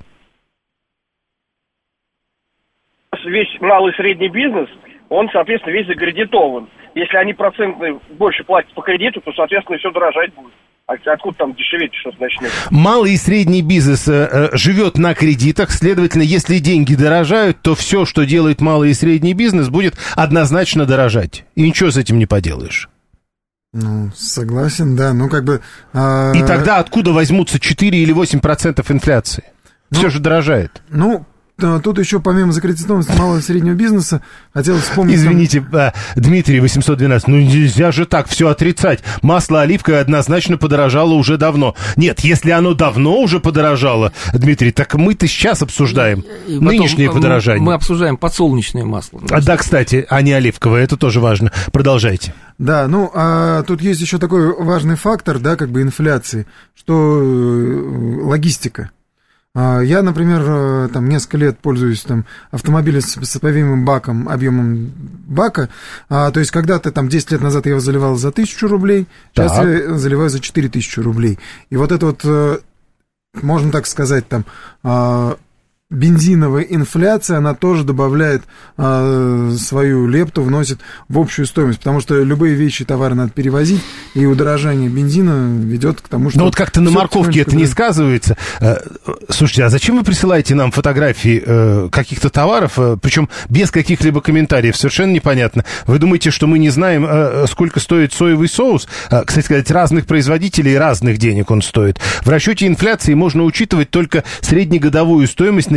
Speaker 7: Весь малый и средний бизнес, он, соответственно, весь закредитован. Если они процентные больше платят по кредиту, то, соответственно, все дорожать будет. Откуда там дешеветь что-то начнет?
Speaker 4: Малый и средний бизнес живет на кредитах, следовательно, если деньги дорожают, то все, что делает малый и средний бизнес, будет однозначно дорожать. И ничего с этим не поделаешь.
Speaker 5: Ну, согласен, да, ну как бы...
Speaker 4: И тогда откуда возьмутся 4 или 8% инфляции? Все же дорожает.
Speaker 5: Ну, тут еще помимо закредитованности малого и среднего бизнеса хотелось вспомнить...
Speaker 4: Извините, Дмитрий, 812, ну нельзя же так все отрицать. Масло оливковое однозначно подорожало уже давно. Нет, если оно давно уже подорожало, Дмитрий, так мы-то сейчас обсуждаем нынешнее подорожание.
Speaker 2: Мы обсуждаем подсолнечное масло.
Speaker 4: Да, кстати, а не оливковое, это тоже важно. Продолжайте.
Speaker 5: Да, ну, а тут есть еще такой важный фактор, да, как бы инфляции, что логистика. Я, например, там несколько лет пользуюсь там автомобилем с появимым баком, объемом бака, то есть когда-то там 10 лет назад я его заливал за 1000 рублей, сейчас я заливаю за 4000 рублей. И вот это вот, можно так сказать, там... бензиновая инфляция, она тоже добавляет свою лепту, вносит в общую стоимость, потому что любые вещи, товары надо перевозить, и удорожание бензина ведет к тому, что...
Speaker 4: Но вот как-то на морковке это не сказывается. Слушайте, а зачем вы присылаете нам фотографии каких-то товаров, причем без каких-либо комментариев? Совершенно непонятно. Вы думаете, что мы не знаем, сколько стоит соевый соус? Кстати сказать, разных производителей разных денег он стоит. В расчете инфляции можно учитывать только среднегодовую стоимость на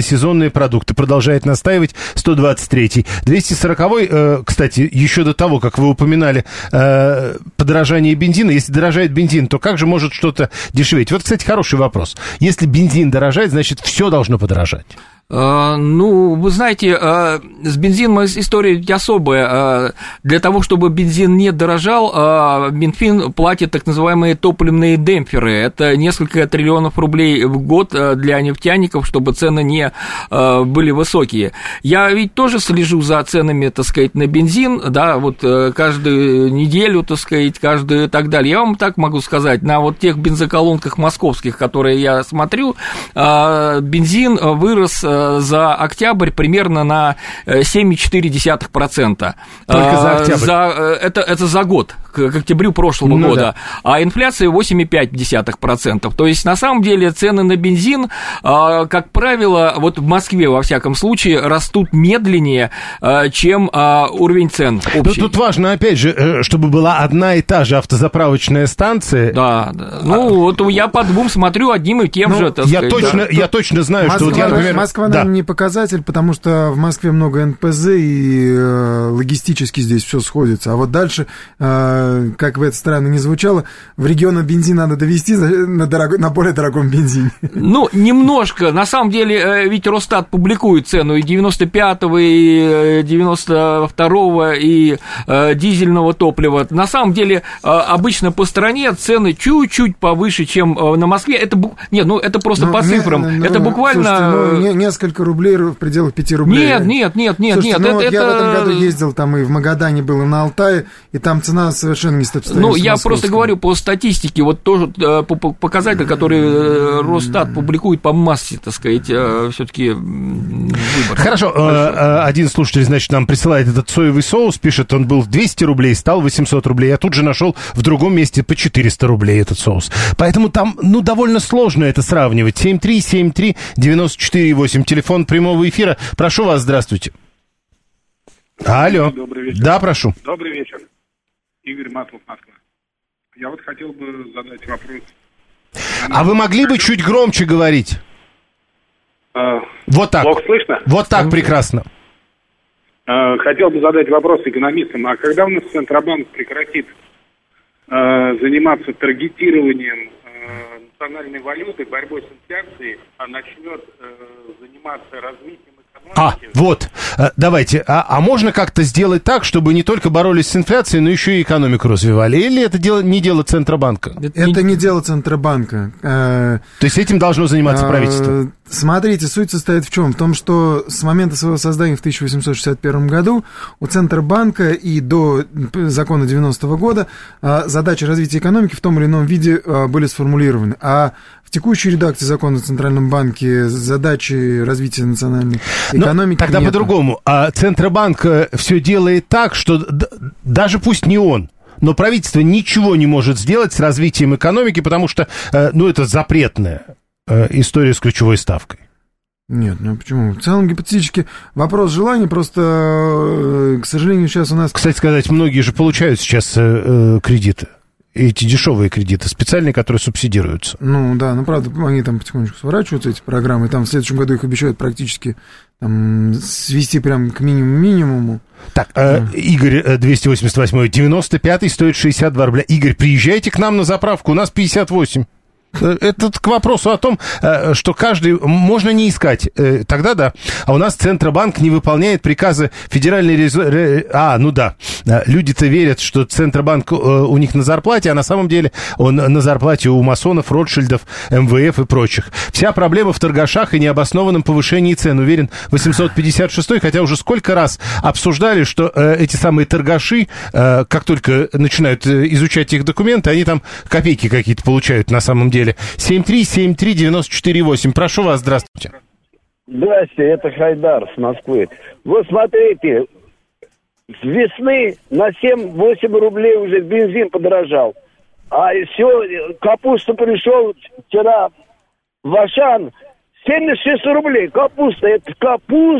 Speaker 4: сезонные продукты. Продолжает настаивать 123-й. 240-й, кстати, еще до того, как вы упоминали подорожание бензина, если дорожает бензин, то как же может что-то дешеветь? Вот, кстати, хороший вопрос. Если бензин дорожает, значит, все должно подорожать.
Speaker 2: Ну, вы знаете, с бензином история особая. Для того, чтобы бензин не дорожал, Минфин платит так называемые топливные демпферы. Это несколько триллионов рублей в год для нефтяников, чтобы цены не были высокие. Я ведь тоже слежу за ценами, так сказать, на бензин, да, вот каждую неделю, так сказать, каждую и так далее. Я вам так могу сказать, на вот тех бензоколонках московских, которые я смотрю, бензин вырос за октябрь примерно на 7,4%.
Speaker 4: Только за октябрь?
Speaker 2: Это за год, к октябрю прошлого года. Да. А инфляция 8,5%. То есть, на самом деле, цены на бензин, как правило, вот в Москве, во всяком случае, растут медленнее, чем уровень цен общий.
Speaker 4: Но тут важно, опять же, чтобы была одна и та же автозаправочная станция.
Speaker 2: Да. Ну, вот я по двум смотрю одним и тем же, так сказать.
Speaker 4: Я точно знаю,
Speaker 5: Москва,
Speaker 4: что вот я, например...
Speaker 5: Москва, наверное, не показатель, потому что в Москве много НПЗ, и логистически здесь все сходится. А вот дальше, как бы это странно ни звучало, в регионах бензин надо довести на более дорогом бензине.
Speaker 2: Ну, немножко. На самом деле, ведь Росстат публикует цену и 95-го, и 92-го, и дизельного топлива. На самом деле, обычно по стране цены чуть-чуть повыше, чем на Москве. Это просто по цифрам. Это буквально...
Speaker 5: Слушайте, несколько рублей в пределах 5 рублей.
Speaker 2: Нет.
Speaker 5: Слушайте, я в этом году ездил, там и в Магадане был, и на Алтае, и там цена совершенно не стоит.
Speaker 2: Ну, я просто говорю по статистике, вот тоже показатель, который Росстат публикует по массе, так сказать, все-таки выбор.
Speaker 4: Хорошо, один слушатель, значит, нам присылает этот соевый соус, пишет, он был 200 рублей, стал 800 рублей, я тут же нашел в другом месте по 400 рублей этот соус. Поэтому там, довольно сложно это сравнивать. 7373948, телефон прямого эфира. Прошу вас, здравствуйте. Алло.
Speaker 8: Добрый вечер.
Speaker 4: Да, прошу.
Speaker 8: Добрый вечер. Игорь Маслов, Москва. Я вот хотел бы задать вопрос.
Speaker 4: А вы могли бы чуть громче говорить? Вот так.
Speaker 8: Плохо слышно?
Speaker 4: Вот так прекрасно.
Speaker 8: Хотел бы задать вопрос экономистам. А когда у нас Центробанк прекратит заниматься таргетированием национальной валюты, борьбой с инфляцией, а начнет заниматься развитием экономики?
Speaker 4: Вот, давайте. А можно как-то сделать так, чтобы не только боролись с инфляцией, но еще и экономику развивали? Или это не дело Центробанка?
Speaker 5: Это не дело Центробанка.
Speaker 4: То есть этим должно заниматься правительство?
Speaker 5: Смотрите, суть состоит в чем? В том, что с момента своего создания в 1861 году у Центробанка и до закона 90-го года задачи развития экономики в том или ином виде были сформулированы. А в текущей редакции закона о Центральном банке задачи развития национальной экономики
Speaker 4: тогда
Speaker 5: нету.
Speaker 4: По-другому. Центробанк все делает так, что даже пусть не он, но правительство ничего не может сделать с развитием экономики, потому что, это запретная история с ключевой ставкой.
Speaker 5: Нет, почему? В целом гипотетически вопрос желания, просто, к сожалению, сейчас у нас...
Speaker 4: Кстати сказать, многие же получают сейчас кредиты. Эти дешевые кредиты, специальные, которые субсидируются.
Speaker 5: Правда, они там потихонечку сворачиваются, эти программы, там в следующем году их обещают практически свести прям к минимуму.
Speaker 4: Так, Игорь, 288-й, 95-й стоит 62 рубля. Игорь, приезжайте к нам на заправку, у нас 58. Это к вопросу о том, что каждый... Можно не искать, тогда да. А у нас Центробанк не выполняет приказы Федеральной резервной... Люди-то верят, что Центробанк у них на зарплате, а на самом деле он на зарплате у масонов, Ротшильдов, МВФ и прочих. Вся проблема в торгашах и необоснованном повышении цен. Уверен, 856-й, хотя уже сколько раз обсуждали, что эти самые торгаши, как только начинают изучать их документы, они там копейки какие-то получают на самом деле. 7373948. Прошу вас, здравствуйте.
Speaker 9: Здрасте, это Хайдар с Москвы. Вот смотрите, с весны на 7-8 рублей уже бензин подорожал. А все, капуста пришел вчера в Ашан, 76 рублей. Капуста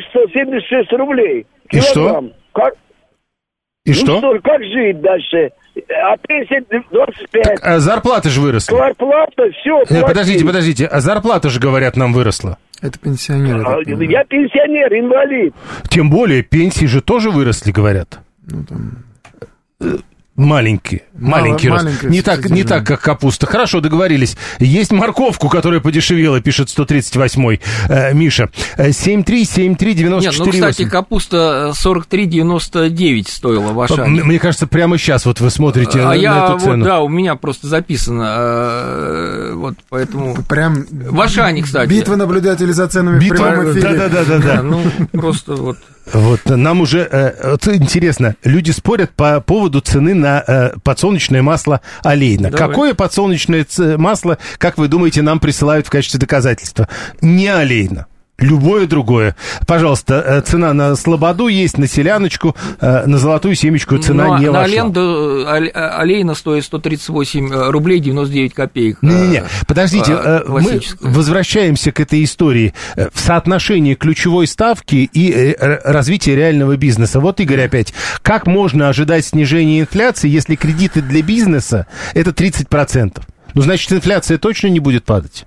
Speaker 9: 76 рублей.
Speaker 4: И
Speaker 9: килограмм.
Speaker 4: что? И что?
Speaker 9: Как жить дальше? А пенсия 25.
Speaker 4: Так, зарплата же выросла.
Speaker 9: Зарплата, все.
Speaker 4: Подождите, а зарплата же, говорят, нам выросла.
Speaker 5: Это пенсионеры.
Speaker 9: Я пенсионер, инвалид.
Speaker 4: Тем более, пенсии же тоже выросли, говорят.
Speaker 5: Ну, там...
Speaker 4: Маленький рост. Не так, как капуста. Хорошо, договорились. Есть морковку, которая подешевела, пишет 138-й Миша. 7373948.
Speaker 2: Нет, ну, кстати, капуста 43,99 стоила в Ашане.
Speaker 4: Мне кажется, прямо сейчас вот вы смотрите на эту цену.
Speaker 2: Вот, да, у меня просто записано. Вот, поэтому...
Speaker 5: Прям...
Speaker 2: В Ашане, кстати.
Speaker 5: Битва наблюдателей за ценами в прямом эфире.
Speaker 4: Да.
Speaker 2: Ну, просто вот...
Speaker 4: Вот, нам уже интересно, люди спорят по поводу цены на подсолнечное масло олейна.
Speaker 2: Давай.
Speaker 4: Какое подсолнечное масло, как вы думаете, нам присылают в качестве доказательства? Не олейна. Любое другое. Пожалуйста, цена на слободу есть, на селяночку, на золотую семечку цена не вошла.
Speaker 2: На ленду олейна стоит 138 рублей 99 копеек.
Speaker 4: Не-не-не, подождите, мы возвращаемся к этой истории. В соотношении ключевой ставки и развития реального бизнеса. Вот, Игорь, опять. Как можно ожидать снижения инфляции, если кредиты для бизнеса это 30%? Ну, значит, инфляция точно не будет падать?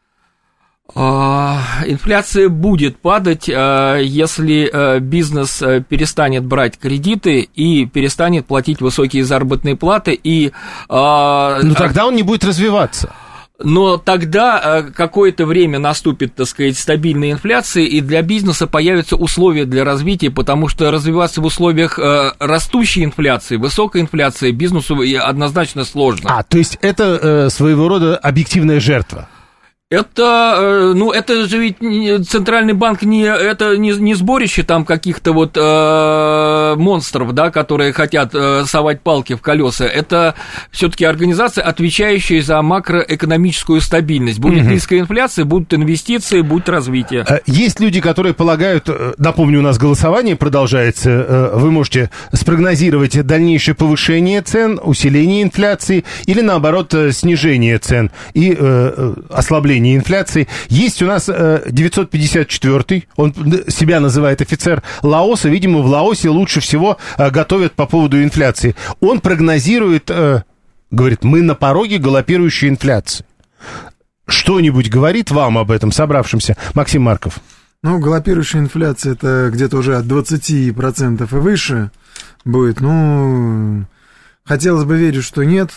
Speaker 2: Инфляция будет падать, если бизнес перестанет брать кредиты и перестанет платить высокие заработные платы. Ну,
Speaker 4: тогда он не будет развиваться.
Speaker 2: Но тогда какое-то время наступит, так сказать, стабильная инфляция, и для бизнеса появятся условия для развития, потому что развиваться в условиях растущей инфляции, высокой инфляции бизнесу однозначно сложно.
Speaker 4: То есть это своего рода объективная жертва?
Speaker 2: Это же ведь Центральный банк не сборище там каких-то вот монстров, да, которые хотят совать палки в колеса. Это все-таки организация, отвечающая за макроэкономическую стабильность. Будет низкая инфляция, будут инвестиции, будет развитие.
Speaker 4: Есть люди, которые полагают, напомню, у нас голосование продолжается, вы можете спрогнозировать дальнейшее повышение цен, усиление инфляции или, наоборот, снижение цен и ослабление инфляции. Есть у нас 954-й, он себя называет офицер Лаоса, видимо, в Лаосе лучше всего готовят по поводу инфляции. Он прогнозирует, говорит, мы на пороге галопирующей инфляции. Что-нибудь говорит вам об этом собравшимся, Максим Марков?
Speaker 5: Ну, галопирующая инфляция, это где-то уже от 20% и выше будет. Ну, хотелось бы верить, что нет.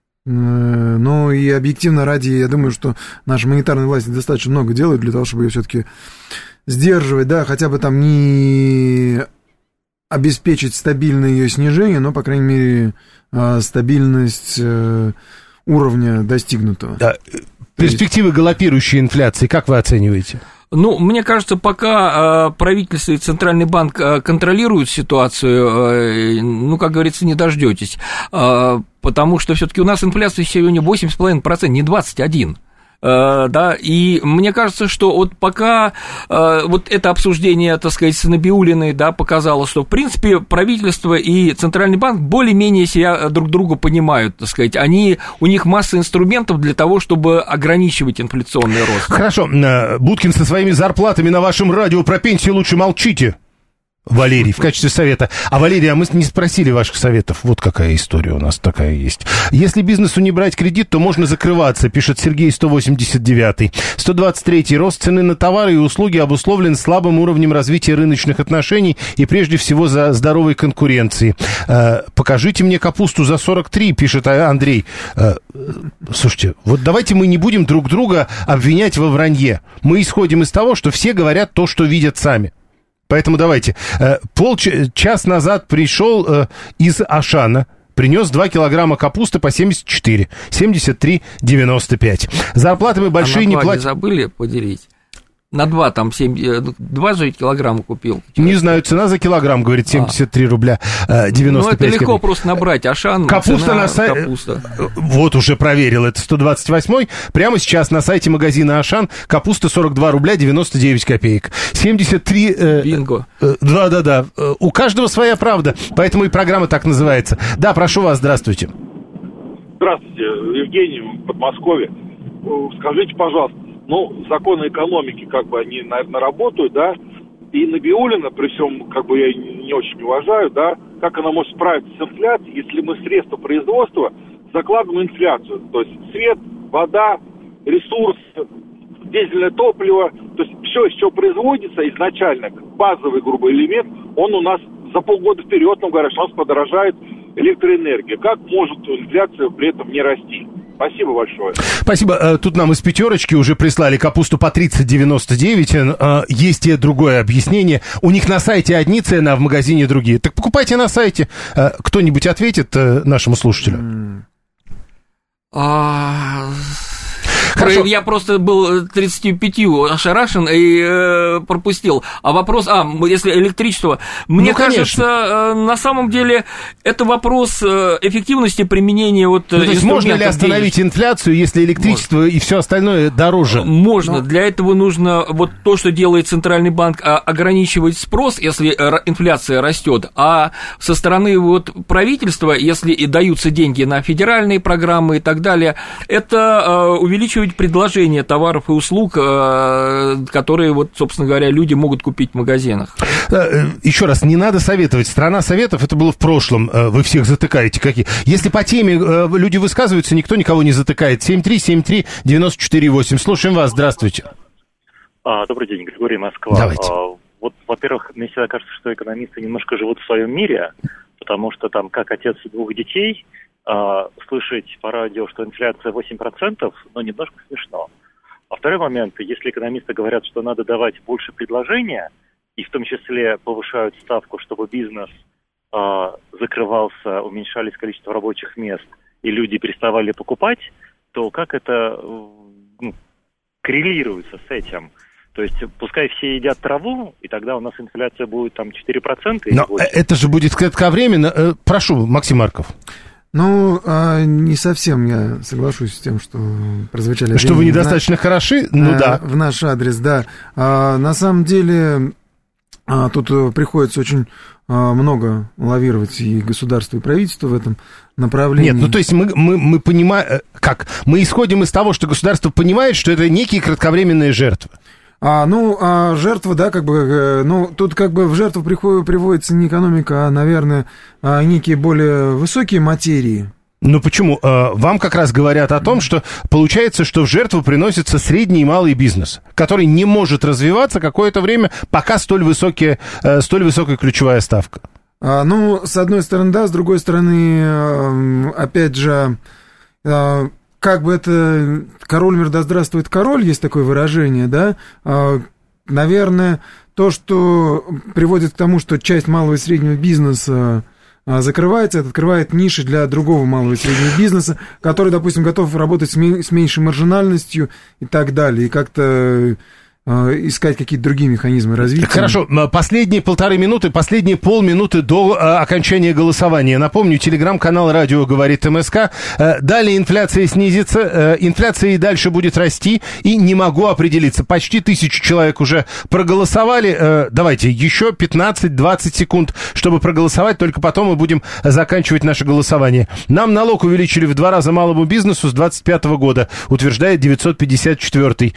Speaker 5: Но и объективно ради, я думаю, что наши монетарные власти достаточно много делают для того, чтобы ее все-таки сдерживать, да, хотя бы там не обеспечить стабильное ее снижение, но, по крайней мере, стабильность уровня достигнутого.
Speaker 4: Да. Перспективы галопирующей инфляции, как вы оцениваете?
Speaker 2: Ну, мне кажется, пока правительство и Центральный банк контролируют ситуацию, ну, как говорится, не дождетесь, потому что все-таки у нас инфляция сегодня 8,5%, не 21%. Да, и мне кажется, что вот пока вот это обсуждение, так сказать, с Набиуллиной, да, показало, что, в принципе, правительство и Центральный банк более-менее себя друг друга понимают, так сказать, у них масса инструментов для того, чтобы ограничивать инфляционный рост.
Speaker 4: Хорошо, Будкин со своими зарплатами на вашем радио про пенсию лучше молчите. Валерий, в качестве совета. Валерий, мы не спросили ваших советов. Вот какая история у нас такая есть. Если бизнесу не брать кредит, то можно закрываться, пишет Сергей 189-й. 123-й. Рост цены на товары и услуги обусловлен слабым уровнем развития рыночных отношений и прежде всего за здоровой конкуренции. Покажите мне капусту за 43, пишет Андрей. Слушайте, вот давайте мы не будем друг друга обвинять во вранье. Мы исходим из того, что все говорят то, что видят сами. Поэтому давайте. Час назад пришел из Ашана, принес 2 килограмма капусты по 74, 73,95. Зарплаты мы большие не платим.
Speaker 2: Не забыли поделить? На 2 там 2 же килограмма купил.
Speaker 4: Не знаю, цена за килограмм, говорит, 73 рубля 95.
Speaker 2: Ну, это легко копеек. Просто набрать. Ашан,
Speaker 4: капуста на сайте. Вот уже проверил, это 128-й. Прямо сейчас на сайте магазина Ашан капуста 42 рубля 99 копеек. 73...
Speaker 2: Бинго.
Speaker 4: Да. У каждого своя правда, поэтому и программа так называется. Да, прошу вас, здравствуйте.
Speaker 10: Здравствуйте, Евгений, Подмосковье. Скажите, пожалуйста, законы экономики, как бы, они, наверное, работают, да, и Набиуллина, при всем, как бы, я не очень уважаю, да, как она может справиться с инфляцией, если мы средства производства закладываем инфляцию. То есть свет, вода, ресурс, дизельное топливо, то есть все, из чего производится изначально, базовый грубый элемент, он у нас за полгода вперед, нам говорят, что у нас подорожает электроэнергия. Как может инфляция при этом не расти? Спасибо большое.
Speaker 4: Спасибо. Тут нам из пятерочки уже прислали капусту по 30,99. Есть и другое объяснение. У них на сайте одни цены, а в магазине другие. Так покупайте на сайте. Кто-нибудь ответит нашему слушателю?
Speaker 2: Хорошо. Я просто был 35 ошарашен и пропустил. А вопрос, если электричество... Мне кажется, на самом деле, это вопрос эффективности применения вот
Speaker 4: то есть можно ли остановить инфляцию, если электричество и все остальное дороже?
Speaker 2: Можно. Для этого нужно вот то, что делает Центральный банк, ограничивать спрос, если инфляция растет. А со стороны вот правительства, если и даются деньги на федеральные программы и так далее, это увеличивает предложение товаров и услуг, которые, вот, собственно говоря, люди могут купить в магазинах.
Speaker 4: Еще раз, не надо советовать. Страна советов, это было в прошлом. Вы всех затыкаете. Какие? Если по теме люди высказываются, никто никого не затыкает. 7373948. Слушаем вас. Здравствуйте.
Speaker 11: Добрый день, Григорий, Москва.
Speaker 4: Давайте.
Speaker 11: Вот, во-первых, мне всегда кажется, что экономисты немножко живут в своем мире, потому что там, как отец 2 детей, слышать по радио, что инфляция 8%, немножко смешно. А второй момент, если экономисты говорят, что надо давать больше предложения, и в том числе повышают ставку, чтобы бизнес закрывался, уменьшались количество рабочих мест, и люди переставали покупать, то как это коррелируется с этим? То есть пускай все едят траву, и тогда у нас инфляция будет там 4%.
Speaker 4: Но это же будет кратковременно. Прошу, Максим Марков.
Speaker 5: Не совсем я соглашусь с тем, что прозвучали...
Speaker 4: Что вы недостаточно хороши? Да.
Speaker 5: В наш адрес, да. На самом деле, тут приходится очень много лавировать и государство, и правительство в этом направлении.
Speaker 4: Нет, то есть мы понимаем... Как? Мы исходим из того, что государство понимает, что это некие кратковременные жертвы.
Speaker 5: Жертва, да, тут в жертву приводится не экономика, а, наверное, некие более высокие материи.
Speaker 4: Почему? Вам как раз говорят о том, что получается, что в жертву приносится средний и малый бизнес, который не может развиваться какое-то время, пока столь высокая ключевая ставка.
Speaker 5: С одной стороны, да, с другой стороны, опять же... это «король мир да здравствует король», есть такое выражение, да, наверное, то, что приводит к тому, что часть малого и среднего бизнеса закрывается, это открывает ниши для другого малого и среднего бизнеса, который, допустим, готов работать с меньшей маржинальностью и так далее, и как-то искать какие-то другие механизмы развития.
Speaker 4: Хорошо, последние полминуты до окончания голосования. Напомню, телеграм-канал «Радио говорит МСК». Далее инфляция снизится, инфляция и дальше будет расти, и не могу определиться. Почти 1000 человек уже проголосовали. Давайте еще 15-20 секунд, чтобы проголосовать, только потом мы будем заканчивать наше голосование. Нам налог увеличили в 2 раза малому бизнесу с 2025 года, утверждает 954-й.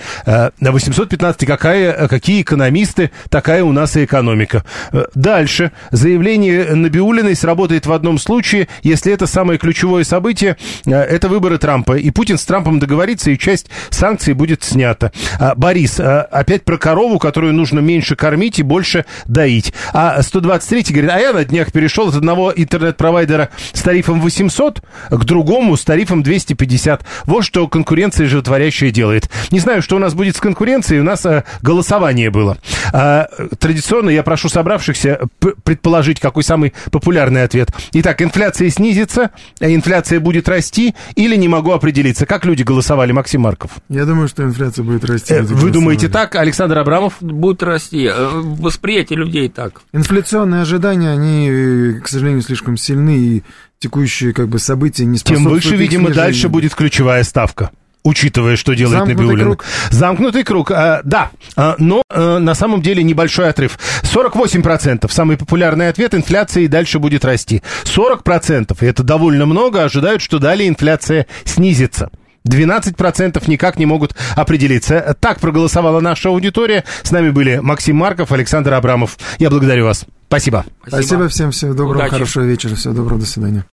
Speaker 4: 815 какие экономисты, такая у нас и экономика. Дальше. Заявление Набиуллиной сработает в одном случае, если это самое ключевое событие, это выборы Трампа. И Путин с Трампом договорится, и часть санкций будет снята. Борис, опять про корову, которую нужно меньше кормить и больше доить. А 123-й говорит, я на днях перешел от одного интернет-провайдера с тарифом 800 к другому с тарифом 250. Вот что конкуренция животворящая делает. Не знаю, что у нас будет с конкуренцией, у нас голосование было. Традиционно я прошу собравшихся предположить, какой самый популярный ответ. Итак, инфляция снизится, инфляция будет расти, или не могу определиться. Как люди голосовали, Максим Марков?
Speaker 5: Я думаю, что инфляция будет расти.
Speaker 4: Вы думаете так? Александр Абрамов?
Speaker 2: Будет расти. Восприятие людей так.
Speaker 5: Инфляционные ожидания, они, к сожалению, слишком сильны, и текущие события не способствуют.
Speaker 4: Тем выше, видимо, дальше будет ключевая ставка. Учитывая, что делает Набиуллина. Замкнутый круг, да, но на самом деле небольшой отрыв. 48%, самый популярный ответ, инфляция и дальше будет расти. 40%, и это довольно много, ожидают, что далее инфляция снизится. 12% никак не могут определиться. Так проголосовала наша аудитория. С нами были Максим Марков, Александр Абрамов. Я благодарю вас. Спасибо.
Speaker 5: Спасибо всем, всего доброго,
Speaker 2: Удачи.
Speaker 5: хорошего вечера, всего доброго, до свидания.